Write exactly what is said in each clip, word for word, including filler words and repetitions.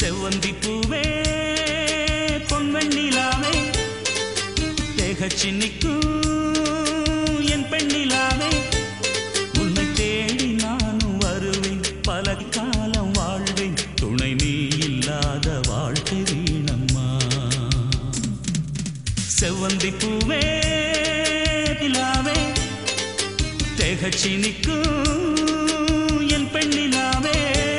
செவ்வந்தி பூவே பொன்வெண்ணிலாவே தேகச்சி நிற்கும் என் பெண்ணிலாவே உன்னை தேடி நானும் வருவேன் பல காலம் வாழ்வேன் துணை நீ இல்லாத வாழ்க்கை வீணம்மா செவ்வந்தி பூவே நிலாவே தேகச்சி நிற்கும் என் பெண்ணிலாவே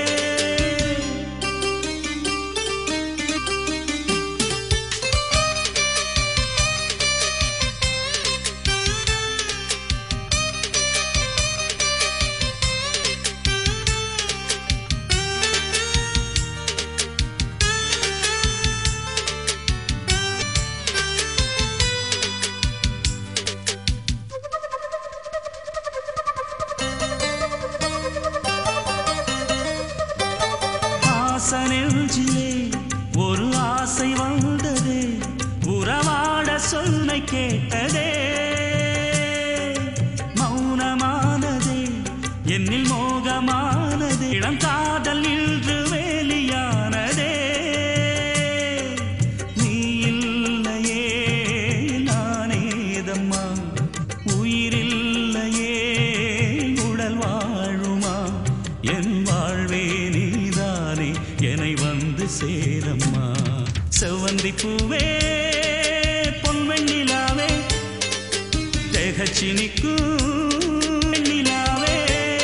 நெஞ்சிலே ஒரு ஆசை வந்ததே உறவாட சொல்லை கேட்டதே மௌனமானதே என்னில் மோகமானதே இளம் காதல் இன்று வேலியானதே நீ இல்லையே நானேதம்மா உயிரில்லையே உடல் வாழுமா என் வாழ்வே நீதானே என்னை வந்து சேரம்மா செவ்வந்தி பூவே பொன்வெண்ணிலாவே தேகச்சி நிற்கும் நிலாவே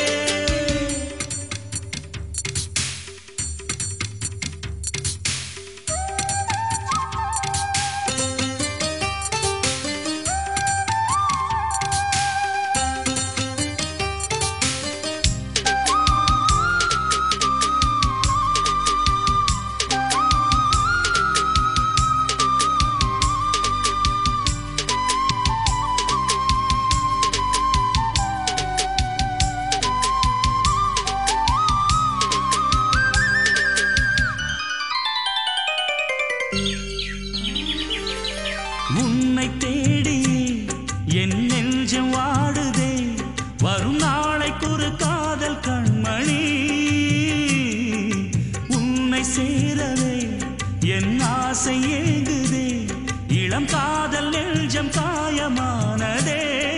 உன்னை தேடி என் நெஞ்சம் வாடுதே வரும் நாளைக்கு ஒரு காதல் கண்மணி உன்னை சேரவே என் ஆசை ஏங்குதே இளம் காதல் நெஞ்சம் காயமானதே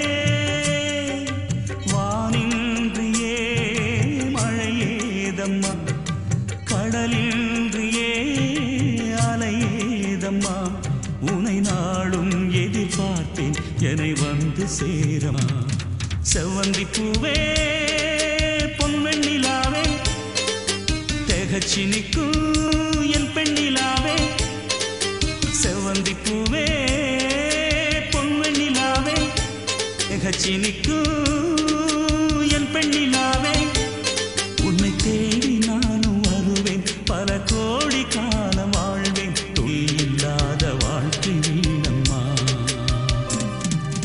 வானின்றியே மழையேதம்மா கடலின்றியே அலையேதம்மா உனை நாளும் எதிர்பார்த்தேன் என்னை வந்து சேரமா செவ்வந்தி பூவே பொன்வெண்ணிலாவே தேகச்சி நிற்கும் என் பெண்ணிலாவே செவ்வந்தி பூவே பொன்வெண்ணிலாவே தேகச்சி நிற்கும் என் பெண்ணிலாவே உன்னை தேடி நானும் வருவேன் பல கோடி காலம் வாழ்வேன் இல்லாத வாழ்க்கை வீணம்மா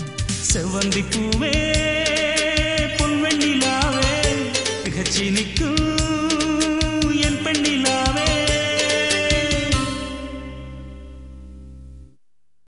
செவ்வந்தி பூவே பொன்வெண்ணிலாவே தேகச்சி நிற்கும்